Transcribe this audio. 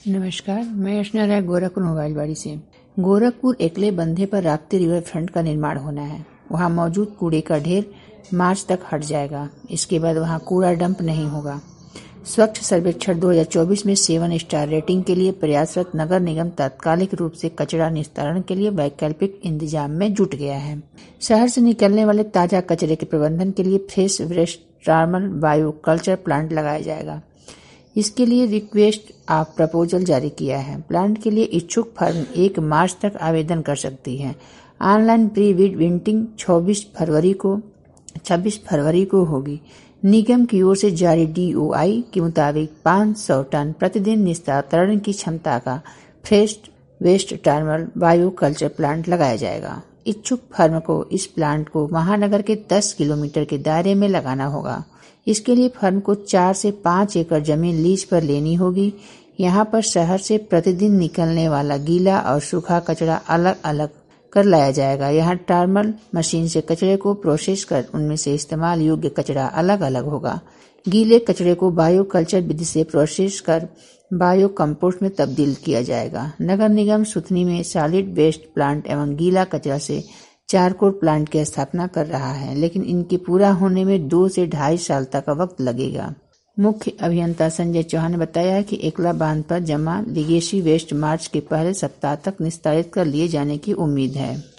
नमस्कार, मैं अर्चना राय गोरखपुर मोबाइलवाड़ी से। गोरखपुर एकले बंधे पर राप्ती रिवर फ्रंट का निर्माण होना है। वहां मौजूद कूड़े का ढेर मार्च तक हट जाएगा। इसके बाद वहां कूड़ा डंप नहीं होगा। स्वच्छ सर्वेक्षण 2024 में 7 स्टार रेटिंग के लिए प्रयासरत नगर निगम तात्कालिक रूप से कचरा निस्तारण के लिए वैकल्पिक इंतजाम में जुट गया है। शहर से निकलने वाले ताजा कचरे के प्रबंधन के लिए fresh waste terminal bio culture plant लगाया जाएगा। इसके लिए रिक्वेस्ट ऑफ प्रपोजल जारी किया है। प्लांट के लिए इच्छुक फर्म 1 मार्च तक आवेदन कर सकती है। ऑनलाइन प्री विंटिंग 26 फरवरी को होगी। निगम की ओर से जारी DOI के मुताबिक 500 टन प्रतिदिन निस्तारण की क्षमता का fresh waste terminal bio culture plant लगाया जाएगा। इच्छुक फर्म को इस प्लांट को महानगर के 10 किलोमीटर के दायरे में लगाना होगा। इसके लिए फर्म को 4 से 5 एकड़ जमीन लीज पर लेनी होगी। यहाँ पर शहर से प्रतिदिन निकलने वाला गीला और सूखा कचरा अलग अलग कर लाया जाएगा। यहाँ टर्मिनल मशीन से कचरे को प्रोसेस कर उनमें से इस्तेमाल योग्य कचरा अलग अलग होगा। गीले कचरे को बायो कल्चर विधि से प्रोसेस कर बायो कंपोस्ट में तब्दील किया जाएगा। नगर निगम सुथनी में सॉलिड वेस्ट प्लांट एवं गीला कचरा से चारकोल प्लांट की स्थापना कर रहा है, लेकिन इनके पूरा होने में 2 से 2.5 साल तक का वक्त लगेगा। मुख्य अभियंता संजय चौहान ने बताया कि एकला बांध पर जमा लिगेसी वेस्ट मार्च के पहले सप्ताह तक निस्तारित कर लिए जाने की उम्मीद है।